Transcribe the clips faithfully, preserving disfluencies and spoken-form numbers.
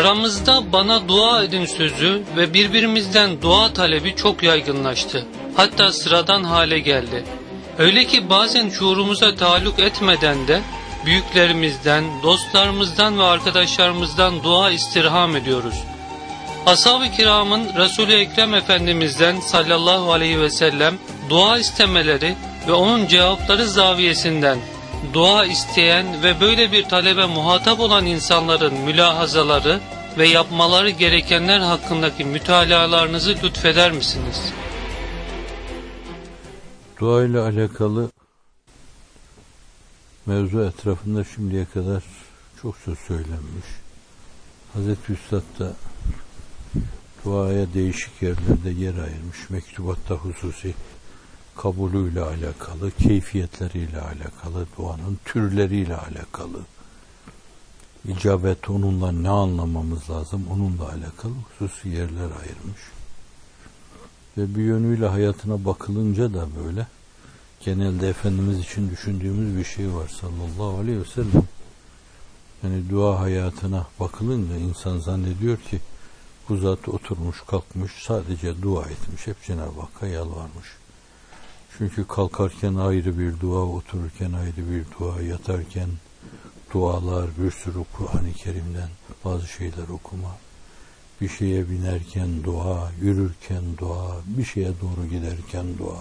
Aramızda bana dua edin sözü ve birbirimizden dua talebi çok yaygınlaştı. Hatta sıradan hale geldi. Öyle ki bazen şuurumuza taalluk etmeden de büyüklerimizden, dostlarımızdan ve arkadaşlarımızdan dua istirham ediyoruz. Ashab-ı kiramın Resul-i Ekrem Efendimiz'den sallallahu aleyhi ve sellem dua istemeleri ve onun cevapları zaviyesinden dua isteyen ve böyle bir talebe muhatap olan insanların mülahazaları ve yapmaları gerekenler hakkındaki mütalalarınızı lütfeder misiniz? Dua ile alakalı mevzu etrafında şimdiye kadar çok söz söylenmiş. Hazreti Üstad da duaya değişik yerlerde yer ayırmış. Mektubatta hususi kabulüyle alakalı, keyfiyetleriyle alakalı, duanın türleriyle alakalı, icabet onunla ne anlamamız lazım, onunla alakalı hususi yerler ayırmış. Ve bir yönüyle hayatına bakılınca da böyle, genelde Efendimiz için düşündüğümüz bir şey var sallallahu aleyhi ve sellem. Yani dua hayatına bakılınca insan zannediyor ki bu zat oturmuş kalkmış sadece dua etmiş, hep Cenab-ı Hakk'a yalvarmış. Çünkü kalkarken ayrı bir dua, otururken ayrı bir dua, yatarken dualar, bir sürü Kur'an-ı Kerim'den bazı şeyler okuma, bir şeye binerken dua, yürürken dua, bir şeye doğru giderken dua,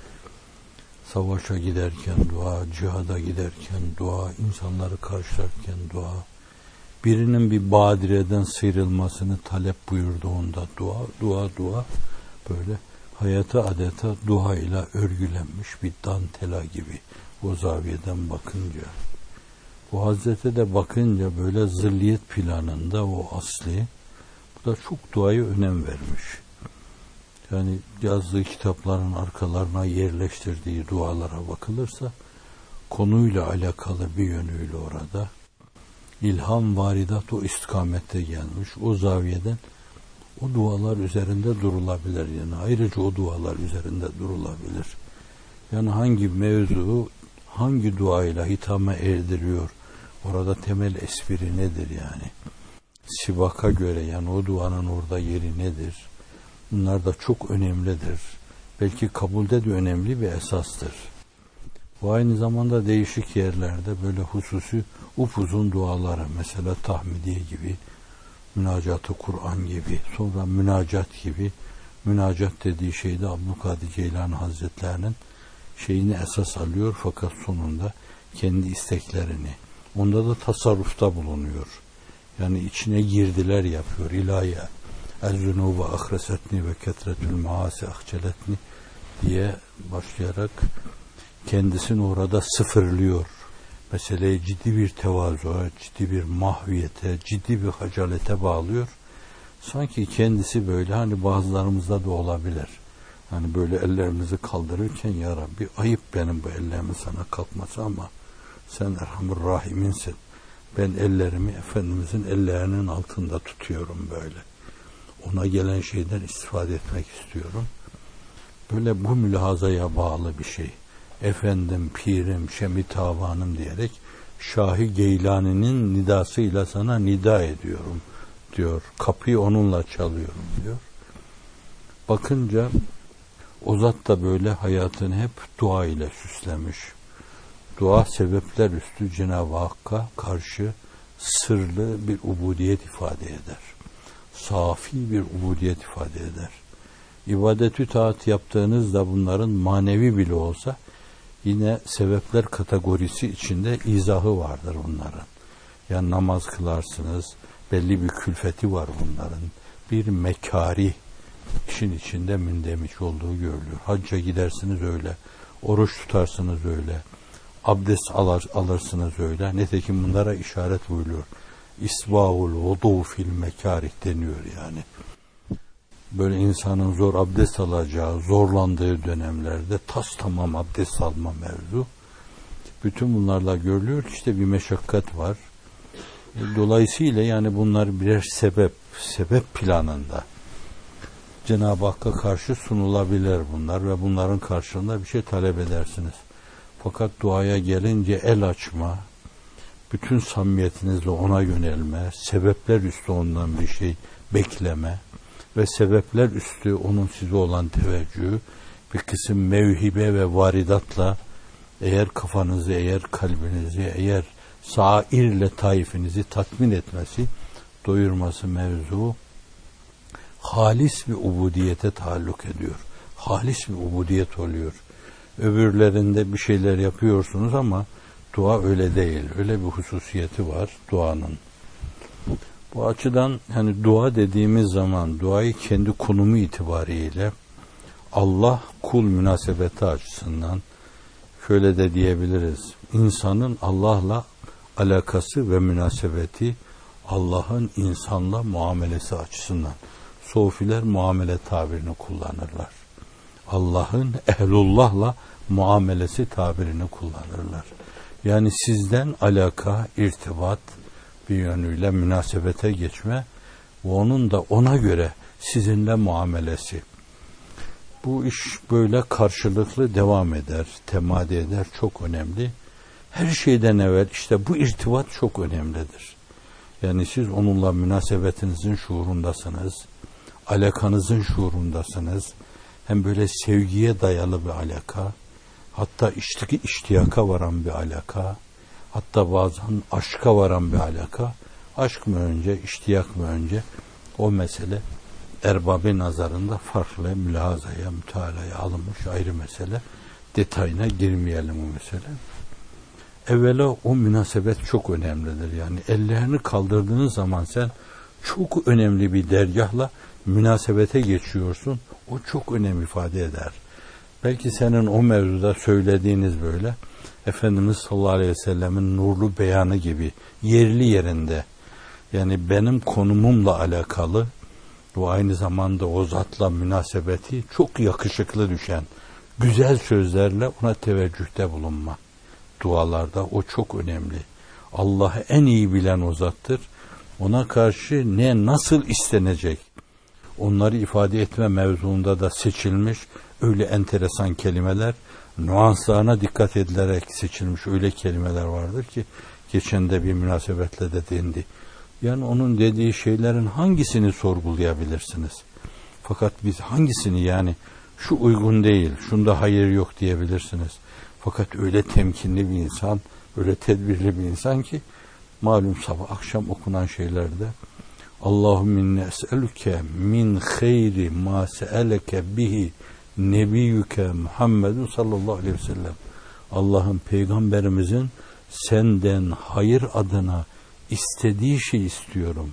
savaşa giderken dua, cihada giderken dua, insanları karşılarken dua, birinin bir badireden sıyrılmasını talep buyurduğunda dua, dua, dua, böyle hayata adeta dua ile örgülenmiş bir dantela gibi o zaviyeden bakınca. Bu Hazreti de bakınca böyle zilliyet planında o asli, bu da çok duaya önem vermiş. Yani yazdığı kitapların arkalarına yerleştirdiği dualara bakılırsa konuyla alakalı bir yönüyle orada ilham varidat o istikamette gelmiş. O zaviyeden o dualar üzerinde durulabilir. Yani ayrıca o dualar üzerinde durulabilir. Yani hangi mevzu hangi duayla hitama erdiriyor? Orada temel espri nedir yani? Sibaka göre yani o duanın orada yeri nedir? Bunlar da çok önemlidir. Belki kabulde de önemli bir esastır. Bu aynı zamanda değişik yerlerde böyle hususi upuzun duaları, mesela tahmidiye gibi, münacat-ı Kur'an gibi, sonra münacat gibi, münacat dediği şeyde Abdülkadir Geylani Hazretlerinin şeyini esas alıyor fakat sonunda kendi isteklerini, onda da tasarrufta bulunuyor. Yani içine girdiler yapıyor. İlahi el-zunûbe ahresetni ve ketretül maasi ahceletni diye başlayarak kendisini orada sıfırlıyor. Meseleyi ciddi bir tevazuya, ciddi bir mahviyete, ciddi bir hacalete bağlıyor. Sanki kendisi böyle, hani bazılarımızda da olabilir. Hani böyle ellerimizi kaldırırken ya Rabbi ayıp benim bu ellerimin sana kalkması ama sen Erhamur Rahim'insin. Ben ellerimi Efendimizin ellerinin altında tutuyorum böyle. Ona gelen şeyden istifade etmek istiyorum. Böyle bu mülahazaya bağlı bir şey. Efendim, pirim, şemi tavanım diyerek Şah-ı Geylani'nin nidasıyla sana nida ediyorum diyor. Kapıyı onunla çalıyorum diyor. Bakınca o zat da böyle hayatını hep dua ile süslemiş. Dua sebepler üstü Cenab-ı Hakk'a karşı sırlı bir ubudiyet ifade eder. Safi bir ubudiyet ifade eder. İbadet-ü taat yaptığınızda bunların manevi bile olsa yine sebepler kategorisi içinde izahı vardır bunların. Yani namaz kılarsınız, belli bir külfeti var bunların. Bir mekari işin içinde mündemiş olduğu görülüyor. Hacca gidersiniz öyle, oruç tutarsınız öyle, abdest alır, alırsınız öyle. Nitekim bunlara işaret buyuruyor. İsbâhul vudu fil mekarih deniyor yani. Böyle insanın zor abdest alacağı, zorlandığı dönemlerde tas tamam abdest alma mevzu. Bütün bunlarla görülüyor ki işte bir meşakkat var. Dolayısıyla yani bunlar birer sebep, sebep planında. Cenab-ı Hakk'a karşı sunulabilir bunlar ve bunların karşılığında bir şey talep edersiniz. Fakat duaya gelince el açma, bütün samimiyetinizle ona yönelme, sebepler üstü ondan bir şey bekleme ve sebepler üstü onun size olan teveccühü, bir kısım mevhibe ve varidatla eğer kafanızı, eğer kalbinizi, eğer sairle taifinizi tatmin etmesi, doyurması mevzu halis bir ubudiyete taalluk ediyor. Halis bir ubudiyet oluyor. Öbürlerinde bir şeyler yapıyorsunuz ama dua öyle değil. Öyle bir hususiyeti var duanın. Bu açıdan hani dua dediğimiz zaman duayı kendi konumu itibariyle Allah kul münasebeti açısından şöyle de diyebiliriz. İnsanın Allah'la alakası ve münasebeti Allah'ın insanla muamelesi açısından. Sofiler muamele tabirini kullanırlar. Allah'ın ehlullah'la muamelesi tabirini kullanırlar. Yani sizden alaka, irtibat bir yönüyle münasebete geçme ve onun da ona göre sizinle muamelesi. Bu iş böyle karşılıklı devam eder, temadi eder, çok önemli. Her şeyden evvel işte bu irtibat çok önemlidir. Yani siz onunla münasebetinizin şuurundasınız, alakanızın şuurundasınız. Hem böyle sevgiye dayalı bir alaka, hatta içtiki iştiyaka varan bir alaka, hatta bazen aşka varan bir alaka. Aşk mı önce, iştiyak mı önce? O mesele erbab-ı nazarında farklı mülahazaya, mütealaya alınmış ayrı mesele. Detayına girmeyelim o mesele. Evvela o münasebet çok önemlidir. Yani ellerini kaldırdığın zaman sen çok önemli bir dergahla münasebete geçiyorsun. O çok önem ifade eder. Belki senin o mevzuda söylediğiniz böyle Efendimiz sallallahu aleyhi ve sellemin nurlu beyanı gibi yerli yerinde, yani benim konumumla alakalı bu aynı zamanda o zatla münasebeti çok yakışıklı düşen güzel sözlerle ona teveccühte bulunma. Dualarda o çok önemli. Allah'ı en iyi bilen o zattır. Ona karşı ne nasıl istenecek? Onları ifade etme mevzuunda da seçilmiş öyle enteresan kelimeler, nüanslarına dikkat edilerek seçilmiş öyle kelimeler vardır ki geçen de bir münasebetle de dendi. Yani onun dediği şeylerin hangisini sorgulayabilirsiniz? Fakat biz hangisini, yani şu uygun değil, şunda hayır yok diyebilirsiniz. Fakat öyle temkinli bir insan, öyle tedbirli bir insan ki malum sabah akşam okunan şeylerde Allahümme inni es'eluke min hayri ma se'eleke bihi nebiyyüke Muhammedun sallallahu aleyhi ve sellem. Allah'ın peygamberimizin senden hayır adına istediği şey istiyorum.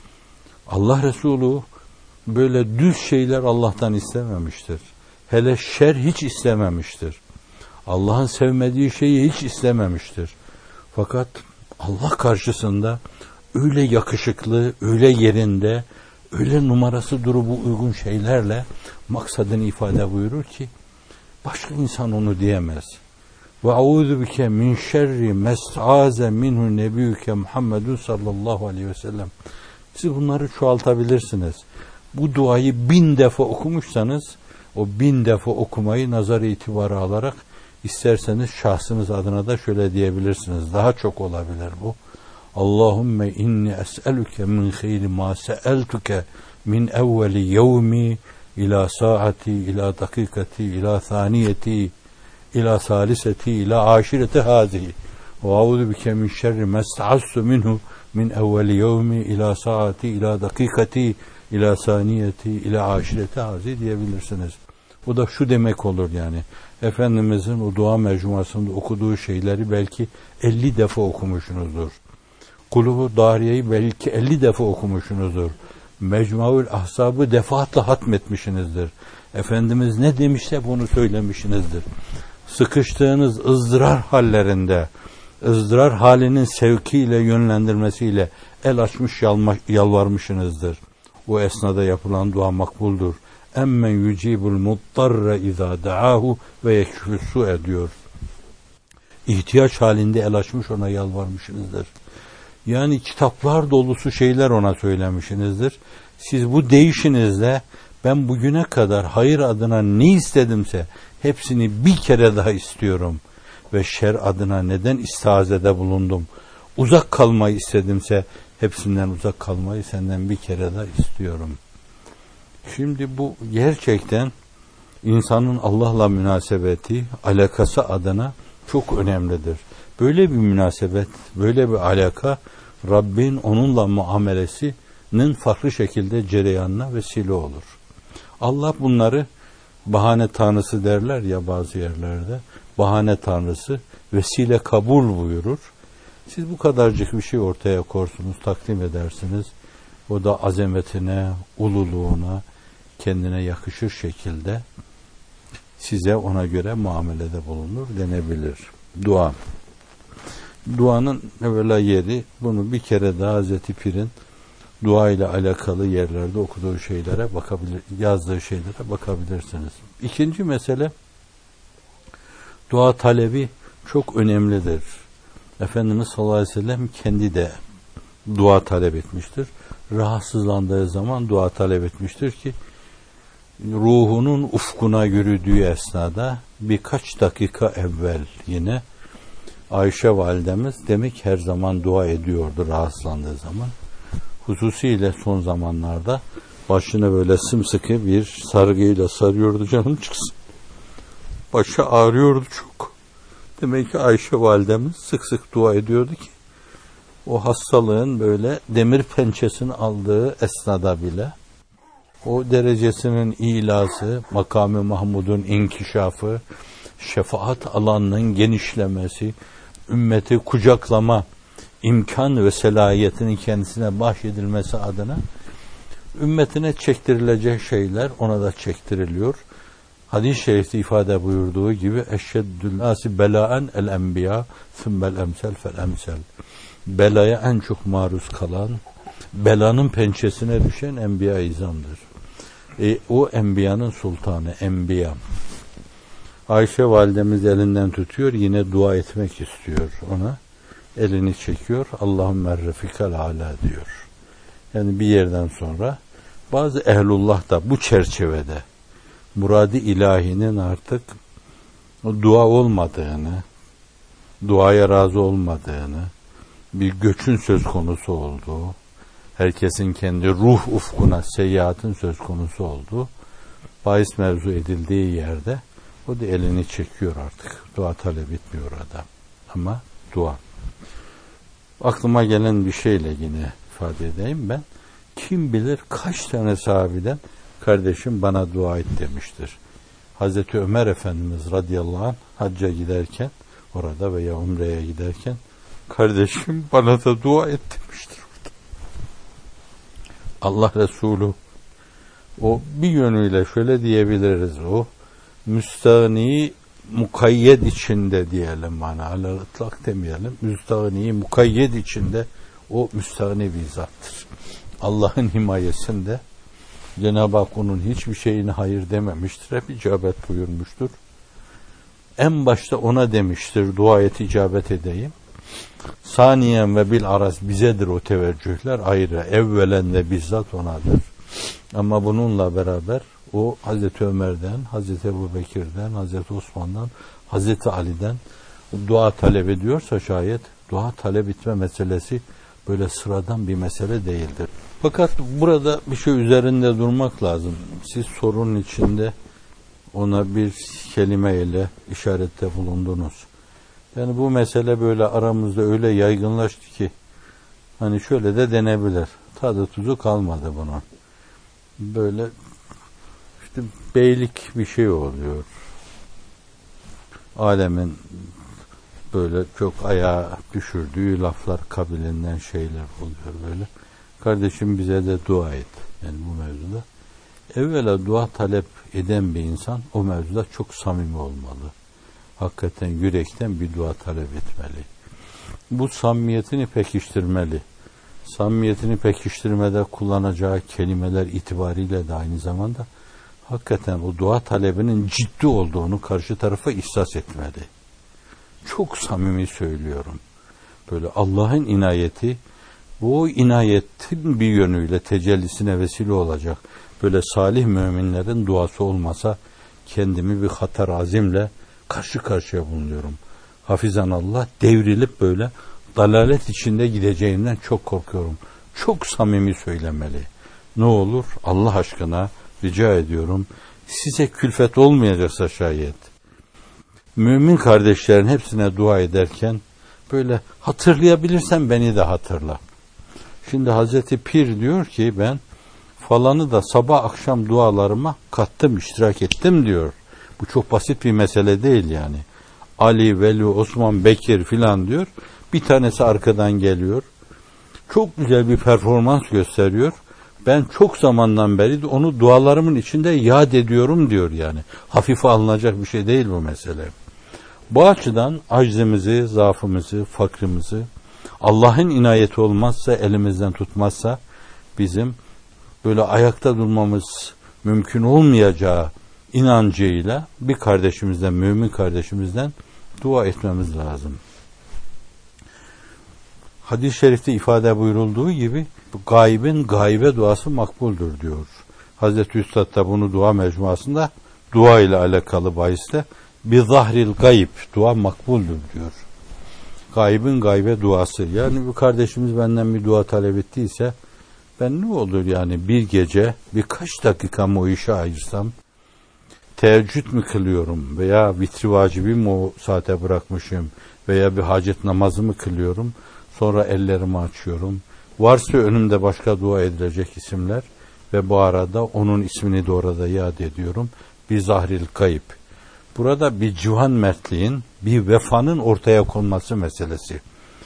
Allah Resulü böyle düz şeyler Allah'tan istememiştir. Hele şer hiç istememiştir. Allah'ın sevmediği şeyi hiç istememiştir. Fakat Allah karşısında öyle yakışıklı, öyle yerinde, öyle numarası durumu uygun şeylerle maksadını ifade buyurur ki başka insan onu diyemez. Ve auzu bike min şerri mes'aze minhu nebiyyüke Muhammedun sallallahu aleyhi ve sellem. Siz bunları çoğaltabilirsiniz. Bu duayı bin defa okumuşsanız o bin defa okumayı nazar itibarı alarak isterseniz şahsınız adına da şöyle diyebilirsiniz. Daha çok olabilir bu. Allahümme inni es'eluke min hayri ma se'eltuke min evveli yevmi ila saati, ila dakikati, ila thaniyeti, ila saliseti, ila aşireti hazihi. Ve auzu bike min şerri mesta'assu minhu min evveli yevmi ila saati, ila dakikati, ila saniyeti, ila aşireti hazihi diyebilirsiniz. Bu da şu demek olur yani. Efendimizin o dua mecmuasında okuduğu şeyleri belki elli defa okumuşsunuzdur. Kulubu Dariye'yi belki elli defa okumuşsunuzdur. Mecmuaül Ahzab'ı defaatle hatmetmişsinizdir. Efendimiz ne demişse bunu söylemişsinizdir. Sıkıştığınız ızdırar hallerinde, ızdırar halinin sevkiyle, yönlendirmesiyle el açmış yalma, yalvarmışsınızdır. O esnada yapılan dua makbuldur. Emmen yücibul muttarre izâ da'ahu ve yekfü su'e diyor. İhtiyaç halinde el açmış ona yalvarmışsınızdır. Yani kitaplar dolusu şeyler ona söylemişsinizdir. Siz bu deyişinizle ben bugüne kadar hayır adına ne istedimse hepsini bir kere daha istiyorum. Ve şer adına neden istihazede bulundum? uzak kalmayı istedimse hepsinden uzak kalmayı senden bir kere daha istiyorum. Şimdi bu gerçekten insanın Allah'la münasebeti, alakası adına çok önemlidir. Böyle bir münasebet, böyle bir alaka Rabbin onunla muamelesinin farklı şekilde cereyanına vesile olur. Allah bunları bahane tanrısı derler ya bazı yerlerde. Bahane tanrısı vesile kabul buyurur. Siz bu kadarcık bir şey ortaya korsunuz, takdim edersiniz. O da azametine, ululuğuna, kendine yakışır şekilde size ona göre muamelede bulunur denebilir. Dua. Duanın evvela yeri, bunu bir kere daha Hazreti Pir'in dua ile alakalı yerlerde okuduğu şeylere bakabilir, yazdığı şeylere bakabilirsiniz. İkinci mesele, dua talebi çok önemlidir. Efendimiz sallallahu aleyhi ve sellem kendi de dua talep etmiştir. Rahatsızlandığı zaman dua talep etmiştir ki ruhunun ufkuna yürüdüğü esnada birkaç dakika evvel yine Ayşe validemiz demek her zaman dua ediyordu rahatsızlandığı zaman. Hususiyle son zamanlarda başını böyle sımsıkı bir sargıyla sarıyordu, canım çıksın. Başı ağrıyordu çok. Demek ki Ayşe validemiz sık sık dua ediyordu ki o hastalığın böyle demir pençesini aldığı esnada bile o derecesinin ilası, makam-ı Mahmud'un inkişafı, şefaat alanının genişlemesi, ümmeti kucaklama imkan ve selahiyetinin kendisine bahşedilmesi adına ümmetine çektirilecek şeyler ona da çektiriliyor. Hadis-i şerifte ifade buyurduğu gibi eşşeddül nâsi belâen el enbiya sümmel emsel fel emsel. Belaya en çok maruz kalan, belanın pençesine düşen enbiya izamdır. E, o enbiyanın sultanı, enbiya. Ayşe validemiz elinden tutuyor, yine dua etmek istiyor ona. Elini çekiyor, Allahümme refikal ala diyor. Yani bir yerden sonra bazı ehlullah da bu çerçevede murad-ı ilahinin artık dua olmadığını, duaya razı olmadığını, bir göçün söz konusu olduğu, herkesin kendi ruh ufkuna seyahatin söz konusu olduğu bahis mevzu edildiği yerde o da elini çekiyor artık. Dua talep etmiyor adam. Ama dua. Aklıma gelen bir şeyle yine ifade edeyim ben. Kim bilir kaç tane sahabeden kardeşim bana dua et demiştir. Hazreti Ömer Efendimiz radıyallahu anh hacca giderken orada veya umreye giderken kardeşim bana da dua et demiştir. Allah Resulü o bir yönüyle şöyle diyebiliriz, o müstahni mukayyed içinde diyelim, bana alel ıtlak demeyelim, müstahni mukayyed içinde o müstahni bir zattır. Allah'ın himayesinde Cenab-ı Hak onun hiçbir şeyine hayır dememiştir, hep icabet buyurmuştur. En başta ona demiştir, dua et icabet edeyim. Saniyen ve bil aras bizedir o teveccühler ayrı, evvelen de bizzat onadır. Ama bununla beraber o Hazreti Ömer'den, Hazreti Ebu Bekir'den, Hazreti Osman'dan, Hazreti Ali'den dua talep ediyorsa şayet dua talep etme meselesi böyle sıradan bir mesele değildir. Fakat burada bir şey üzerinde durmak lazım. Siz sorunun içinde ona bir kelimeyle işarette bulundunuz. Yani bu mesele böyle aramızda öyle yaygınlaştı ki hani şöyle de denebilir. Tadı tuzu kalmadı bunun. Böyle işte beylik bir şey oluyor. Alemin böyle çok ayağa düşürdüğü laflar kabilinden şeyler oluyor böyle. Kardeşim bize de dua et. Yani bu mevzuda. Evvela dua talep eden bir insan o mevzuda çok samimi olmalı. Hakikaten yürekten bir dua talep etmeli. Bu samimiyetini pekiştirmeli. Samimiyetini pekiştirmede kullanacağı kelimeler itibariyle de aynı zamanda hakikaten o dua talebinin ciddi olduğunu karşı tarafa ihsas etmeli. Çok samimi söylüyorum. Böyle Allah'ın inayeti, bu inayetin bir yönüyle tecellisine vesile olacak. Böyle salih müminlerin duası olmasa kendimi bir hatar azimle karşı karşıya bulunuyorum. Hafizan Allah devrilip böyle dalalet içinde gideceğimden çok korkuyorum. Çok samimi söylemeli. Ne olur Allah aşkına rica ediyorum, size külfet olmayacaksa şayet, mümin kardeşlerin hepsine dua ederken böyle hatırlayabilirsen beni de hatırla. Şimdi Hazreti Pir diyor ki ben falanı da sabah akşam dualarıma kattım, iştirak ettim diyor. Bu çok basit bir mesele değil yani. Ali, Veli, Osman, Bekir filan diyor. Bir tanesi arkadan geliyor. Çok güzel bir performans gösteriyor. Ben çok zamandan beri de onu dualarımın içinde yad ediyorum diyor yani. Hafife alınacak bir şey değil bu mesele. Bu açıdan aczimizi, zaafımızı, fakrımızı Allah'ın inayeti olmazsa, elimizden tutmazsa bizim böyle ayakta durmamız mümkün olmayacağı inancıyla bir kardeşimizden, mümin kardeşimizden dua etmemiz lazım. Hadis-i şerifte ifade buyurulduğu gibi gaybin gaybe duası makbuldür diyor. Hazreti Üstad da bunu dua mecmuasında dua ile alakalı bahiste bi zahril gayb, dua makbuldür diyor. Gaybin gaybe duası. Yani bu kardeşimiz benden bir dua talep ettiyse ben ne olur yani bir gece birkaç dakikamı o işe ayırsam, teheccüd mü kılıyorum veya vitri vacibi mi o saate bırakmışım veya bir hacet namazı mı kılıyorum, sonra ellerimi açıyorum. Varsa önümde başka dua edilecek isimler ve bu arada onun ismini de orada yad ediyorum. Bir zahril kayıp. Burada bir civan mertliğin, bir vefanın ortaya konması meselesi.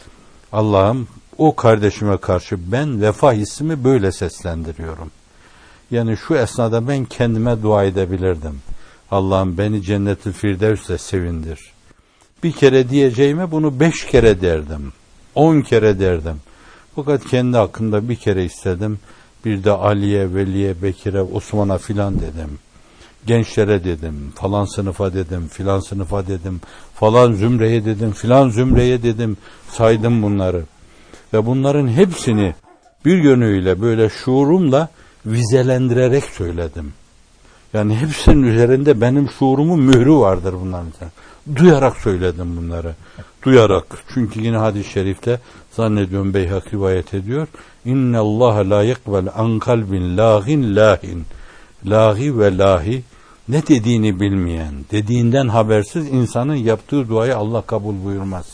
Allah'ım o kardeşime karşı ben vefa hissimi böyle seslendiriyorum. Yani şu esnada ben kendime dua edebilirdim. Allah'ım beni Cennet-i Firdevs'le sevindir. Bir kere diyeceğime bunu beş kere derdim. On kere derdim. Fakat kendi hakkında bir kere istedim. Bir de Ali'ye, Veli'ye, Bekir'e, Osman'a filan dedim. Gençlere dedim, falan sınıfa dedim, filan sınıfa dedim, falan zümreye dedim, filan zümreye dedim, saydım bunları. Ve bunların hepsini bir yönüyle böyle şuurumla vizelendirerek söyledim. Yani hepsinin üzerinde benim şuurumun mührü vardır bunların. Duyarak söyledim bunları. Duyarak. Çünkü yine hadis-i şerifte zannediyorum Beyhaki rivayet ediyor. İnne Allah la yekbel an kalbin lahin lahin. Lahi ve lahi, ne dediğini bilmeyen, dediğinden habersiz insanın yaptığı duayı Allah kabul buyurmaz.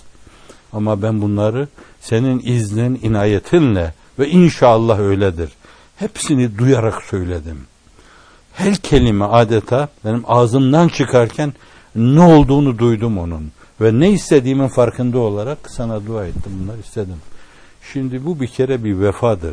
Ama ben bunları senin iznin, inayetinle ve inşallah öyledir. Hepsini duyarak söyledim. Her kelime adeta benim ağzımdan çıkarken ne olduğunu duydum onun. Ve ne istediğimin farkında olarak sana dua ettim, bunları istedim. Şimdi bu bir kere bir vefadır.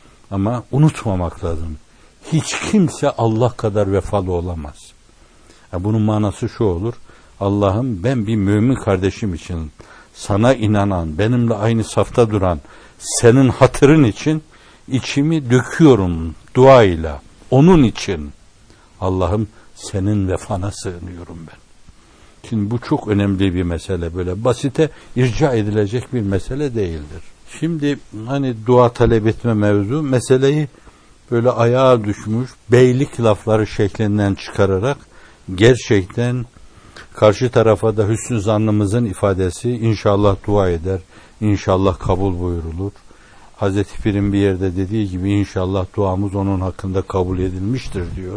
Ama unutmamak lazım. Hiç kimse Allah kadar vefalı olamaz. Yani bunun manası şu olur. Allah'ım ben bir mümin kardeşim için, sana inanan, benimle aynı safta duran, senin hatırın için içimi döküyorum duayla. Onun için Allah'ım senin vefana sığınıyorum ben. Şimdi bu çok önemli bir mesele. Böyle basite irca edilecek bir mesele değildir. Şimdi hani dua talep etme mevzu meseleyi böyle ayağa düşmüş beylik lafları şeklinden çıkararak gerçekten karşı tarafa da hüsnü zannımızın ifadesi, inşallah dua eder, inşallah kabul buyurulur. Hazreti Pir'in bir yerde dediği gibi inşallah duamız onun hakkında kabul edilmiştir diyor.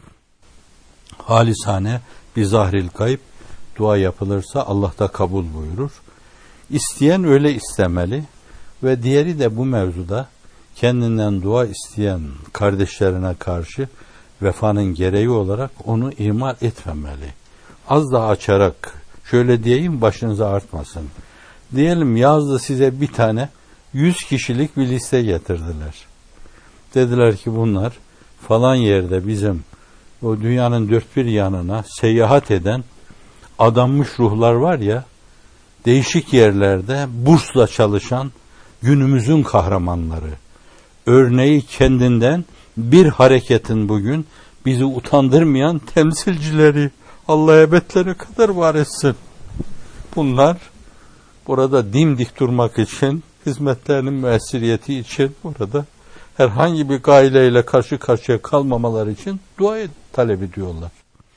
Halisane bir zahril kayıp dua yapılırsa Allah da kabul buyurur. İsteyen öyle istemeli ve diğeri de bu mevzuda kendinden dua isteyen kardeşlerine karşı vefanın gereği olarak onu ihmal etmemeli. Az daha açarak şöyle diyeyim, başınıza artmasın. Diyelim yazdı size bir tane yüz kişilik bir liste getirdiler. Dediler ki bunlar falan yerde bizim o dünyanın dört bir yanına seyahat eden adanmış ruhlar var ya, değişik yerlerde bursla çalışan günümüzün kahramanları. Örneği kendinden bir hareketin bugün bizi utandırmayan temsilcileri, Allah ebedlere kadar var etsin. Bunlar burada dimdik durmak için, hizmetlerinin müessiriyeti için, burada herhangi bir gaileyle karşı karşıya kalmamaları için dua talep ediyorlar.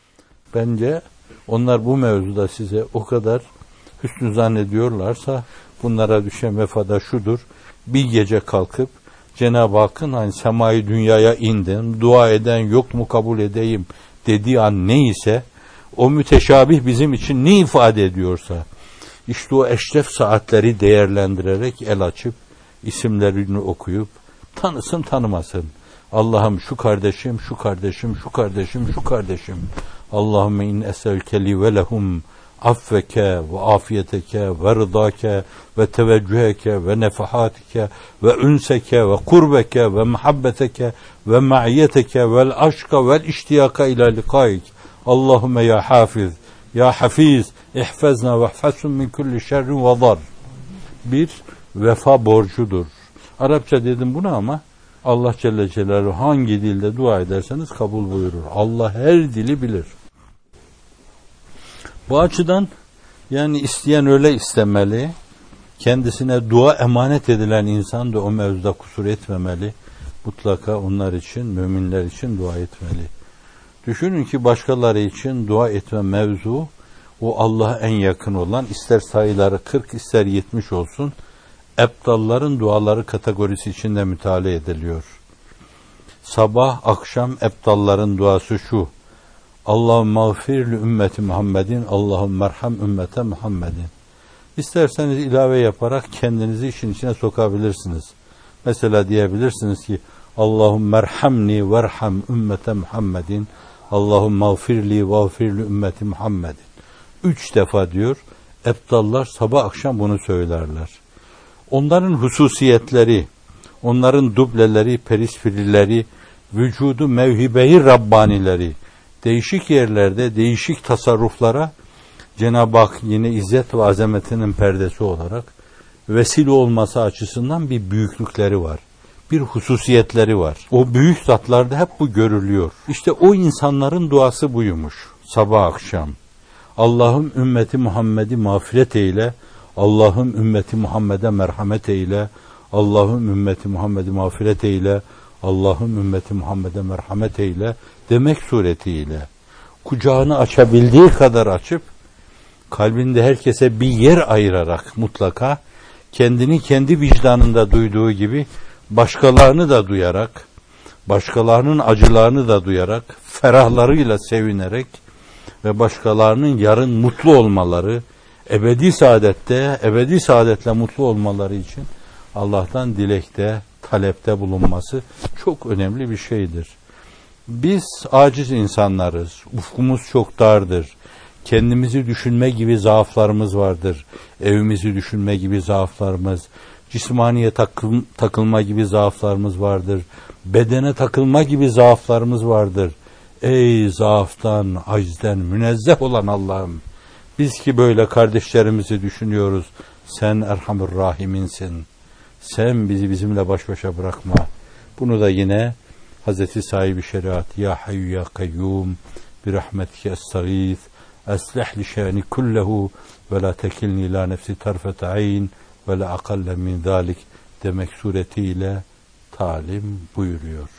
Bence onlar bu mevzuda size o kadar hüsnü zannediyorlarsa Bunlara düşen vefada şudur: bir gece kalkıp Cenab-ı Hakk'ın hani semayı dünyaya indim, dua eden yok mu kabul edeyim dediği an neyse, o müteşabih bizim için ne ifade ediyorsa, işte o eşref saatleri değerlendirerek el açıp isimlerini okuyup, tanısın tanımasın, Allah'ım şu kardeşim, şu kardeşim, şu kardeşim, şu kardeşim, Allahümme in eselkeli ve lehum affeke ve afiyeteke ve rıdake ve teveccüheke ve nefahatike ve ünseke ve kurbeke ve muhabbeteke ve ma'iyeteke vel aşka vel iştiyaka ila likaik. Allahümme ya hafiz, ya hafiz, ihfazna ve ihfazun min kulli şerrin ve dar. Bir vefa borcudur. Arapça dedim bunu ama Allah Celle Celaluhu hangi dilde dua ederseniz kabul buyurur. Allah her dili bilir. Bu açıdan yani isteyen öyle istemeli, kendisine dua emanet edilen insan da o mevzuda kusur etmemeli, mutlaka onlar için, müminler için dua etmeli. Düşünün ki başkaları için dua etme mevzu, o Allah'a en yakın olan, ister sayıları kırk ister yetmiş olsun, ebtalların duaları kategorisi içinde müteala ediliyor. Sabah akşam ebtalların duası şu: Allahümme mağfir li ümmeti Muhammedin, Allahümme merham ümmete Muhammedin. İsterseniz ilave yaparak kendinizi işin içine sokabilirsiniz. Mesela diyebilirsiniz ki Allahümme merhamni verham ümmete Muhammedin, Allahümme mağfirli ve gfirli ümmeti Muhammedin. Üç defa diyor. Ebtallar sabah akşam bunu söylerler. Onların hususiyetleri, onların dubleleri, perispirileri, vücudu mevhibe-i Rabbanileri, değişik yerlerde, değişik tasarruflara Cenab-ı Hak yine izzet ve azametinin perdesi olarak vesile olması açısından bir büyüklükleri var. Bir hususiyetleri var. O büyük zatlarda hep bu görülüyor. İşte o insanların duası buymuş. Sabah akşam. Allah'ım ümmeti Muhammed'i mağfiret eyle. Allah'ım ümmeti Muhammed'e merhamet eyle. Allah'ım ümmeti Muhammed'i mağfiret eyle. Allah'ım ümmeti Muhammed'e merhamet eyle demek suretiyle kucağını açabildiği kadar açıp kalbinde herkese bir yer ayırarak mutlaka kendini kendi vicdanında duyduğu gibi başkalarını da duyarak, başkalarının acılarını da duyarak, ferahlarıyla sevinerek ve başkalarının yarın mutlu olmaları, ebedi saadette, ebedi saadetle mutlu olmaları için Allah'tan dilekte, talepte bulunması çok önemli bir şeydir. Biz aciz insanlarız, ufkumuz çok dardır. Kendimizi düşünme gibi zaaflarımız vardır. Evimizi düşünme gibi zaaflarımız, cismaniye takım, takılma gibi zaaflarımız vardır. Bedene takılma gibi zaaflarımız vardır. Ey zaaftan, acizden münezzeh olan Allah'ım, biz ki böyle kardeşlerimizi düşünüyoruz. Sen Erhamur Rahim'insin. Sen bizi bizimle baş başa bırakma. Bunu da yine Hazreti sahibi şeriat, Ya Hayyu Ya Kayyum bi rahmetike estağîth eslih li şe'ni kullehu ve la tekilni ila nefsi tarfete ayn ve la akalle min zalik demek suretiyle talim buyuruyor.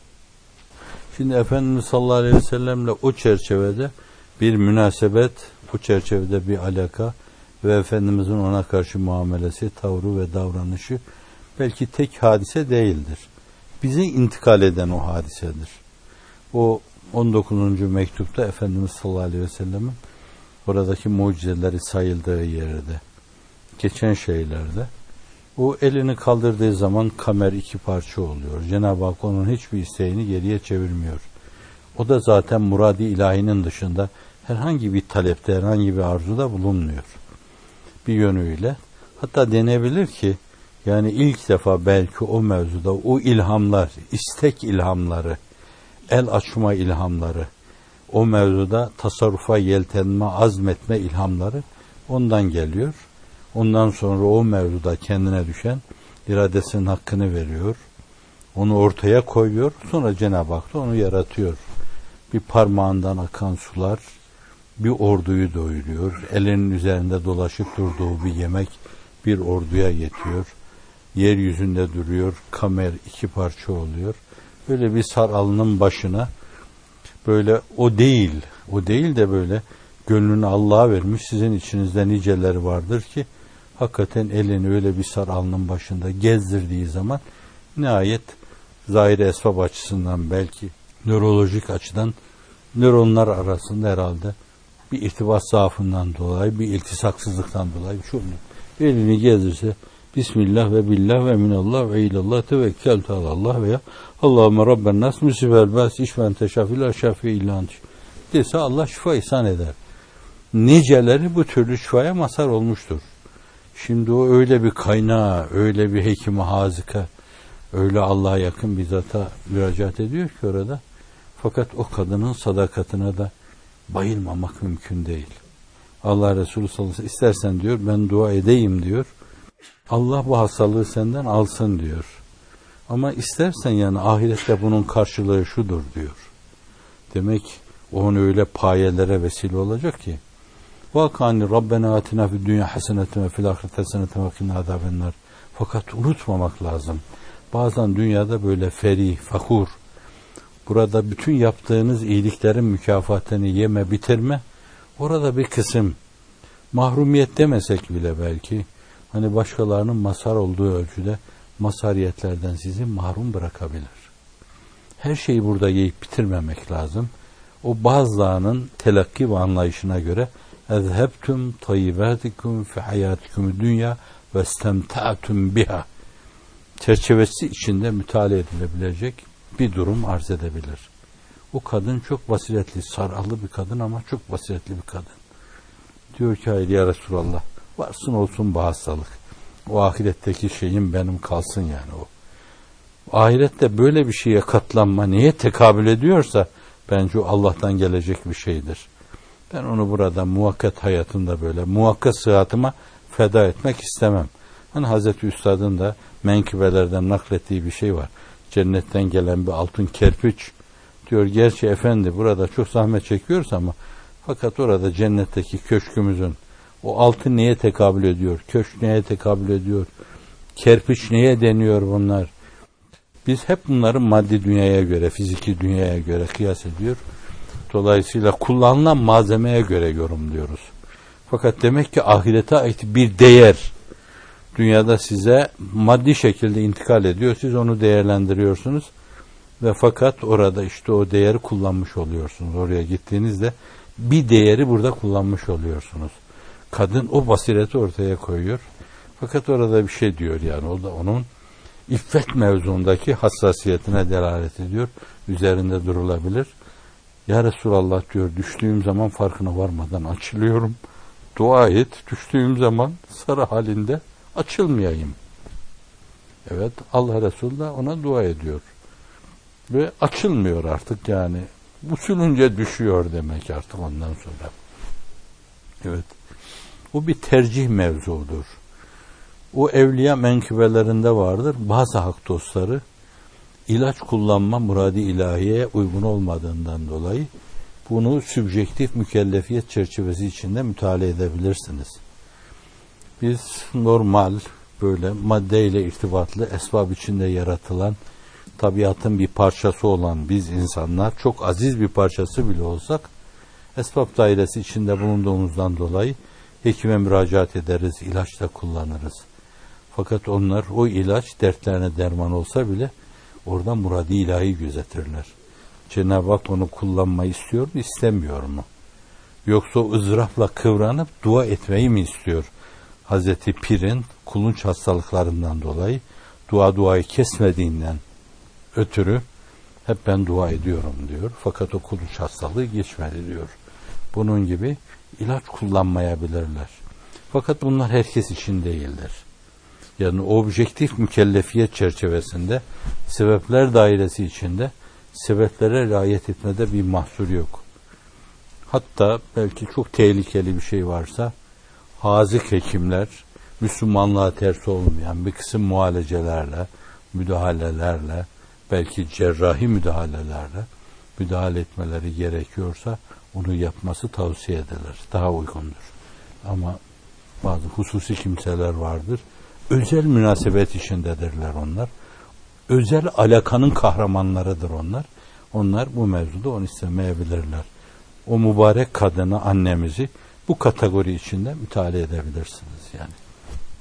Şimdi Efendimiz sallallahu aleyhi ve sellemle o çerçevede bir münasebet, o çerçevede bir alaka ve Efendimizin ona karşı muamelesi, tavrı ve davranışı belki tek hadise değildir. Bize intikal eden o hadisedir. O on dokuzuncu mektupta Efendimiz sallallahu aleyhi ve sellem'in oradaki mucizeleri sayıldığı yerde, geçen şeylerde, o elini kaldırdığı zaman kamer iki parça oluyor. Cenab-ı Hak onun hiçbir isteğini geriye çevirmiyor. O da zaten murad-ı ilahinin dışında herhangi bir talepte, herhangi bir arzuda bulunmuyor. Bir yönüyle, hatta denebilir ki, yani ilk defa belki o mevzuda o ilhamlar, istek ilhamları, el açma ilhamları, o mevzuda tasarrufa yeltenme, azmetme ilhamları ondan geliyor. Ondan sonra o mevzuda kendine düşen iradesinin hakkını veriyor. Onu ortaya koyuyor. Sonra Cenab-ı Hak da onu yaratıyor. Bir parmağından akan sular bir orduyu doyuruyor. Elinin üzerinde dolaşıp durduğu bir yemek bir orduya yetiyor. Yeryüzünde duruyor. Kamer iki parça oluyor. Böyle bir saralının başına böyle o değil, o değil de böyle gönlünü Allah'a vermiş, sizin içinizde niceleri vardır ki hakikaten elini öyle bir sar alnın başında gezdirdiği zaman nihayet zahir esbab açısından belki nörolojik açıdan nöronlar arasında herhalde bir irtibat zaafından dolayı, bir iltisaksızlıktan dolayı bir şey olmuyor. Elini gezdirse Bismillah ve billah ve minallah ve ilallah tevekkeltu alallah veya Allahümme Rabben nas musibel bas işven teşafil aşafi illan dese Allah şifa ihsan eder. Niceleri bu türlü şifaya mazhar olmuştur. Şimdi o öyle bir kaynağı, öyle bir hekime hazika, öyle Allah'a yakın bir zata müracaat ediyor ki orada. Fakat o kadının sadakatine de bayılmamak mümkün değil. Allah Resulü sallallahu aleyhi ve sellem istersen diyor ben dua edeyim diyor. Allah bu hastalığı senden alsın diyor. Ama istersen yani ahirette bunun karşılığı şudur diyor. Demek onun öyle payelere vesile olacak ki vakani Rabbena atina fid dünya haseneten ve fil ahireti haseneten ve qina azabennar. Fakat unutmamak lazım. Bazen dünyada böyle ferih, fakur, burada bütün yaptığınız iyiliklerin mükafatını yeme, bitirme, orada bir kısım mahrumiyet demesek bile belki, hani başkalarının mazhar olduğu ölçüde mazhariyetlerden sizi mahrum bırakabilir. Her şeyi burada yiyip bitirmemek lazım. O bazılarının telakki ve anlayışına göre اَذْهَبْتُمْ طَيِّبَاتِكُمْ فِي حَيَاتِكُمُ dünya وَاسْتَمْتَعْتُمْ biha çerçevesi içinde müteala edilebilecek bir durum arz edebilir. O kadın çok basiretli, sarahlı bir kadın ama çok basiretli bir kadın. Diyor ki hayır ya Resulallah, varsın olsun bu hastalık. O ahiretteki şeyim benim kalsın yani o. Ahirette böyle bir şeye katlanma neye tekabül ediyorsa bence o Allah'tan gelecek bir şeydir. Ben onu burada muvakkat hayatımda böyle muvakkat sıhhatıma feda etmek istemem. Hani Hazreti Üstad'ın da menkıbelerden naklettiği bir şey var. Cennetten gelen bir altın kerpiç. Diyor gerçi efendi burada çok zahmet çekiyoruz ama fakat orada cennetteki köşkümüzün o altın neye tekabül ediyor? Köşk neye tekabül ediyor? Kerpiç neye deniyor bunlar? Biz hep bunları maddi dünyaya göre, fiziki dünyaya göre kıyas ediyor. Dolayısıyla kullanılan malzemeye göre yorumluyoruz. Fakat demek ki ahirete ait bir değer dünyada size maddi şekilde intikal ediyor. Siz onu değerlendiriyorsunuz ve fakat orada işte o değeri kullanmış oluyorsunuz. Oraya gittiğinizde bir değeri burada kullanmış oluyorsunuz. Kadın o basireti ortaya koyuyor. Fakat orada bir şey diyor yani o da onun iffet mevzundaki hassasiyetine delalet ediyor. Üzerinde durulabilir. Ya Resulallah diyor düştüğüm zaman farkına varmadan açılıyorum. Dua et düştüğüm zaman sarı halinde açılmayayım. Evet Allah Resulü de ona dua ediyor. Ve açılmıyor artık yani. Usulünce düşüyor demek artık ondan sonra. Evet. O bir tercih mevzudur. O evliya menkıbelerinde vardır. Bazı hak dostları ilaç kullanma muradi ilahiyeye uygun olmadığından dolayı bunu sübjektif mükellefiyet çerçevesi içinde müteala edebilirsiniz. Biz normal böyle maddeyle irtibatlı esbab içinde yaratılan tabiatın bir parçası olan biz insanlar çok aziz bir parçası bile olsak esbab dairesi içinde bulunduğumuzdan dolayı hekime müracaat ederiz, ilaç da kullanırız. Fakat onlar o ilaç dertlerine derman olsa bile orada muradi ilahi gözetirler. Cenab-ı Hak onu kullanmayı istiyor mu, istemiyor mu? Yoksa o ızdırapla kıvranıp dua etmeyi mi istiyor? Hazreti Pir'in kulunç hastalıklarından dolayı dua duayı kesmediğinden ötürü hep ben dua ediyorum diyor. Fakat o kulunç hastalığı geçmedi diyor. Bunun gibi ilaç kullanmayabilirler. Fakat bunlar herkes için değildir. Yani objektif mükellefiyet çerçevesinde sebepler dairesi içinde sebeplere riayet etmede bir mahsur yok. Hatta belki çok tehlikeli bir şey varsa hazik hekimler Müslümanlığa ters olmayan bir kısım muhalecelerle, müdahalelerle, belki cerrahi müdahalelerle müdahale etmeleri gerekiyorsa onu yapması tavsiye edilir. Daha uygundur. Ama bazı hususi kimseler vardır. Özel münasebet içindedirler onlar. Özel alakanın kahramanlarıdır onlar. Onlar bu mevzuda onu istemeyebilirler. O mübarek kadını, annemizi bu kategori içinde müteala edebilirsiniz yani.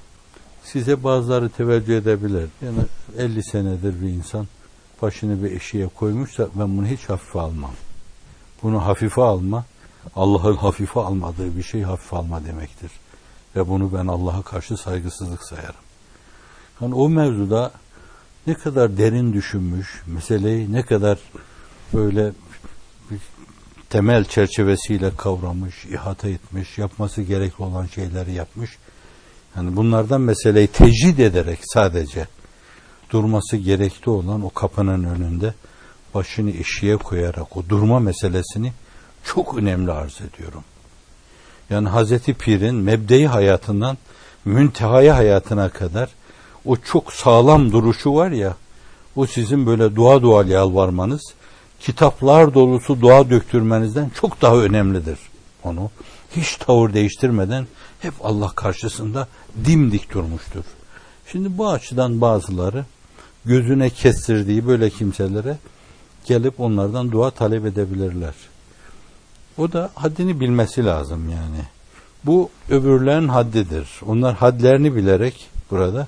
Size bazıları teveccüh edebilir. Yani elli senedir bir insan başını bir eşiğe koymuşsa ben bunu hiç hafife almam. Bunu hafife alma, Allah'ın hafife almadığı bir şey hafife alma demektir. Ve bunu ben Allah'a karşı saygısızlık sayarım. Yani o mevzuda ne kadar derin düşünmüş, meseleyi ne kadar böyle bir temel çerçevesiyle kavramış, ihata etmiş, yapması gerekli olan şeyleri yapmış. Yani bunlardan meseleyi tecrid ederek sadece durması gerekli olan o kapının önünde başını eşiğe koyarak o durma meselesini çok önemli arz ediyorum. Yani Hazreti Pir'in mebde-i hayatından müntehai hayatına kadar o çok sağlam duruşu var ya, o sizin böyle dua dua yalvarmanız, kitaplar dolusu dua döktürmenizden çok daha önemlidir. Onu hiç tavır değiştirmeden hep Allah karşısında dimdik durmuştur. Şimdi bu açıdan bazıları gözüne kestirdiği böyle kimselere gelip onlardan dua talep edebilirler. O da haddini bilmesi lazım yani. Bu öbürlerin haddidir. Onlar hadlerini bilerek burada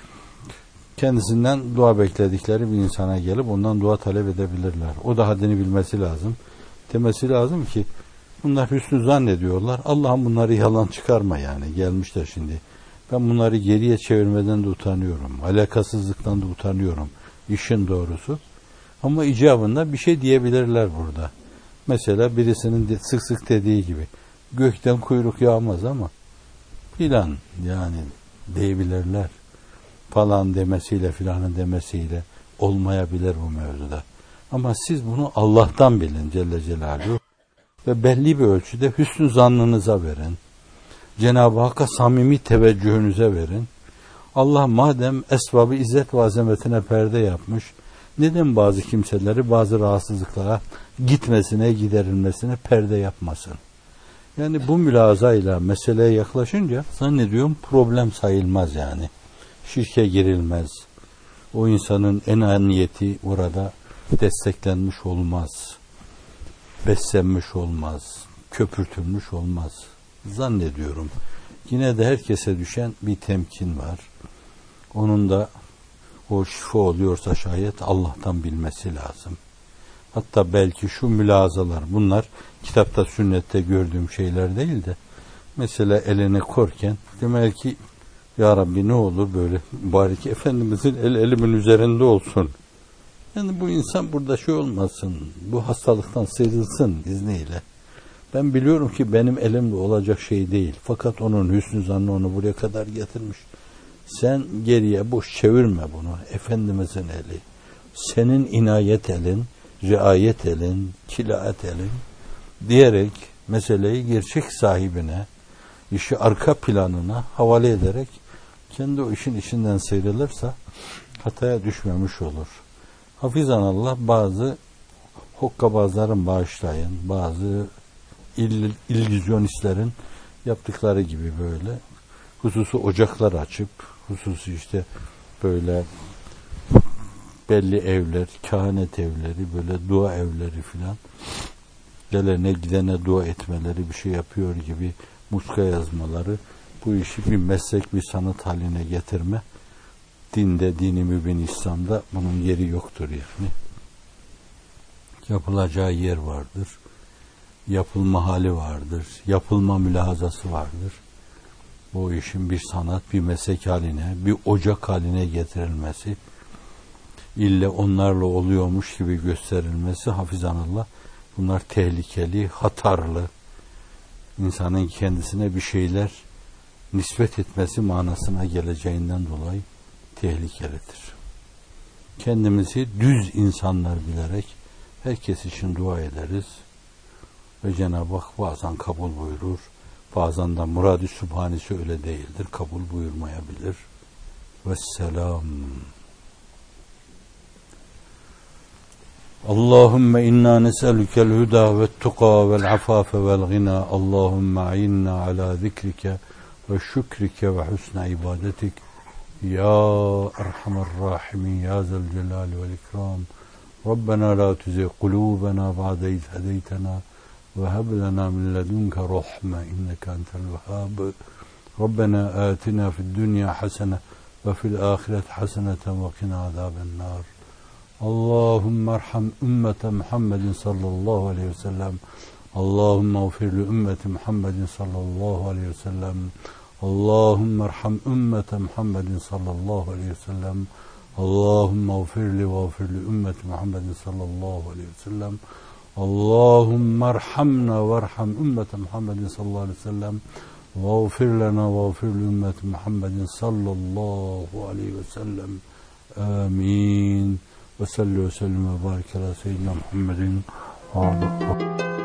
kendisinden dua bekledikleri bir insana gelip ondan dua talep edebilirler. O da haddini bilmesi lazım. Demesi lazım ki bunlar hüsnü zannediyorlar. Allah'ım bunları yalan çıkarma yani. Gelmişler şimdi. Ben bunları geriye çevirmeden de utanıyorum. Alakasızlıktan da utanıyorum. İşin doğrusu. Ama icabında bir şey diyebilirler burada. Mesela birisinin sık sık dediği gibi gökten kuyruk yağmaz ama filan yani diyebilirler. Falan demesiyle filanın demesiyle olmayabilir bu mevzuda. Ama siz bunu Allah'tan bilin Celle Celaluhu ve belli bir ölçüde hüsnü zannınıza verin. Cenab-ı Hakk'a samimi teveccühünüze verin. Allah madem esbabı izzet ve azametine perde yapmış, neden bazı kimseleri bazı rahatsızlıklara gitmesine, giderilmesine perde yapmasın? Yani bu mülazayla meseleye yaklaşınca zannediyorum problem sayılmaz yani. Şirke girilmez. O insanın enaniyeti orada desteklenmiş olmaz. Beslenmiş olmaz. Köpürtülmüş olmaz. Zannediyorum. Yine de herkese düşen bir temkin var. Onun da o şifa oluyorsa şayet Allah'tan bilmesi lazım. Hatta belki şu mülazalar, bunlar kitapta sünnette gördüğüm şeyler değil de mesela elini korken demek ki ya Rabbi ne olur böyle mübarek Efendimizin el elimin üzerinde olsun. Yani bu insan burada şey olmasın, bu hastalıktan sıyrılsın izniyle. Ben biliyorum ki benim elimde olacak şey değil. Fakat onun hüsnü zannı onu buraya kadar getirmiş. Sen geriye boş çevirme bunu. Efendimizin eli. Senin inayet elin, riayet elin, kilaet elin diyerek meseleyi gerçek sahibine, işi arka planına havale ederek kendi o işin içinden sıyrılırsa hataya düşmemiş olur. Hafizanallah bazı hokkabazların bağışlayın, bazı il, illüzyonistlerin yaptıkları gibi böyle hususu ocaklar açıp hususu işte böyle belli evler, kehanet evleri, böyle dua evleri filan gelene gidene dua etmeleri, bir şey yapıyor gibi muska yazmaları, bu işi bir meslek, bir sanat haline getirme, dinde, dini mübin İslam'da bunun yeri yoktur yani. Yapılacağı yer vardır. Yapılma hali vardır. Yapılma mülahazası vardır. Bu işin bir sanat, bir meslek haline, bir ocak haline getirilmesi, ille onlarla oluyormuş gibi gösterilmesi, hafizanallah, bunlar tehlikeli, hatarlı, insanın kendisine bir şeyler nispet etmesi manasına geleceğinden dolayı tehlikelidir. Kendimizi düz insanlar bilerek herkes için dua ederiz ve Cenab-ı Hak bazen kabul buyurur, bazen de murad-ı sübhanesi öyle değildir, kabul buyurmayabilir. Vesselam. Allahümme inna nes'elükel huda ve tuqa vel afafe vel gina. Allahümme a'inna ala zikrike ve şükrike ve husne ibadetik. Ya Erhamer Rahimin, Ya Zel Celal vel İkram. Rabbena la tuzigh kulubena ba'de iz hedeytena ve heb lena min ledunke rahme inneke entel vehhab. Rabbena atina fid dunya hasene ve fil ahireti haseneten ve qina azabennar. Allahümme erham ümmete Muhammedin sallallahu aleyhi ve sellem. Allahümme ufir li ümmeti Muhammedin sallallahu aleyhi ve sellem. Allahümme erham ümmete Muhammedin sallallahu aleyhi ve sellem. Allahümme ufir li ve ufir li ümmeti Muhammedin sallallahu aleyhi ve sellem. Allahümme erhamna ve erham ümmete Muhammedin sallallahu aleyhi ve sellem. Ve ufir lana ve ufir li ümmeti Muhammedin sallallahu aleyhi ve sellem. Amin. Ve sallu ve sellem ve barik ala seyyidina Muhammedin.